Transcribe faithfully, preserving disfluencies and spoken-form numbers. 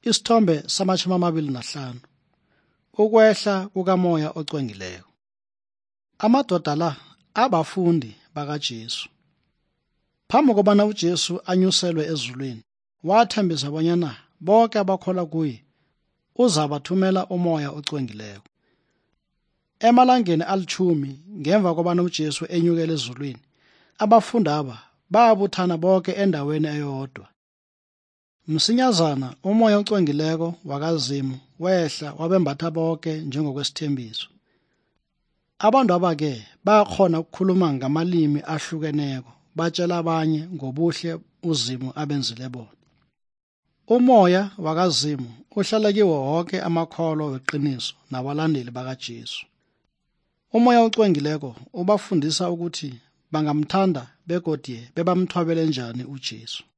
Isithombe samashumi amabili nahlanu. Ukwehla kukamoya ocwengileyo. Amadoda la abafundi bakaJesu. Phambi kobana uJesu anyuselwe ezulwini, wathembisa bonyana bonke abakholwa kuye uzabathumela umoya ocwengileyo. Emalangeni alitshumi ngemva kobana uJesu enyukele ezulwini, abafundi aba babuthana bonke endaweni eyodwa. Msinyazana umoya ocwengileko wakaZimu wehla wabembatha bonke njengokwesithembiso. Abantu aba-ke bakhona ukukhuluma ngamalimi ahlukeneko, batshela abanye ngobuhle uZimu abenzile bona. Umoya wakaZimu uhlala kiwo wonke amakholwa weqiniso nabalandeli bakaJesu. Umoya ocwengileko ubafundisa ukuthi bangamthanda begodye bebamthwabele njani uJesu.